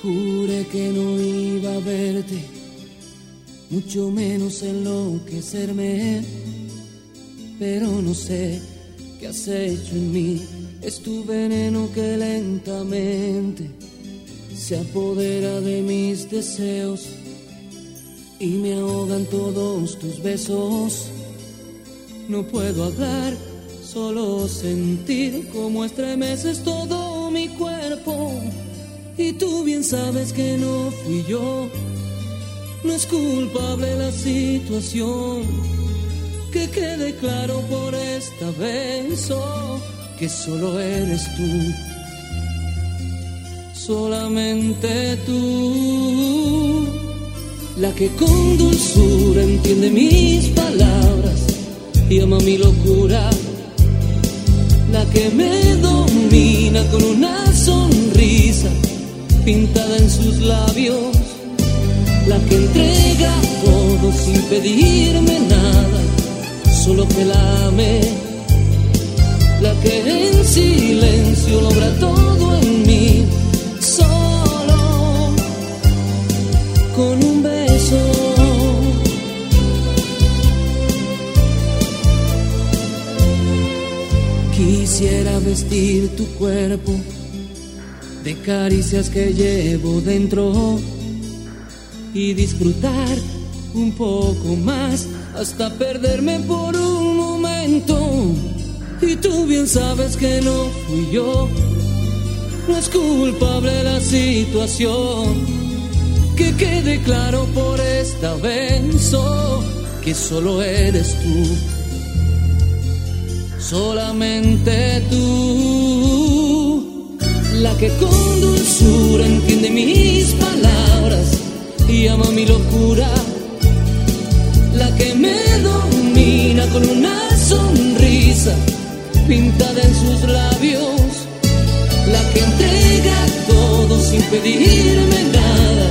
Juré que no iba a verte, mucho menos enloquecerme, pero no sé qué has hecho en mí. Es tu veneno que lentamente se apodera de mis deseos y me ahogan todos tus besos. No puedo hablar, solo sentir cómo estremeces todo mi cuerpo. Y tú bien sabes que no fui yo, no es culpable la situación. Que quede claro por esta vez, oh, que solo eres tú, solamente tú, la que con dulzura entiende mis palabras y ama mi locura, la que me domina con una sonrisa pintada en sus labios, la que entrega todo sin pedirme nada, solo que la ame, la que en silencio logra todo en mí, solo con un beso. Quisiera vestir tu cuerpo de caricias que llevo dentro y disfrutar un poco más hasta perderme por un momento. Y tú bien sabes que no fui yo, no es culpable la situación. Que quede claro por esta vez, oh, que solo eres tú, solamente tú, la que con dulzura entiende mis palabras y ama mi locura, la que me domina con una sonrisa pintada en sus labios, la que entrega todo sin pedirme nada,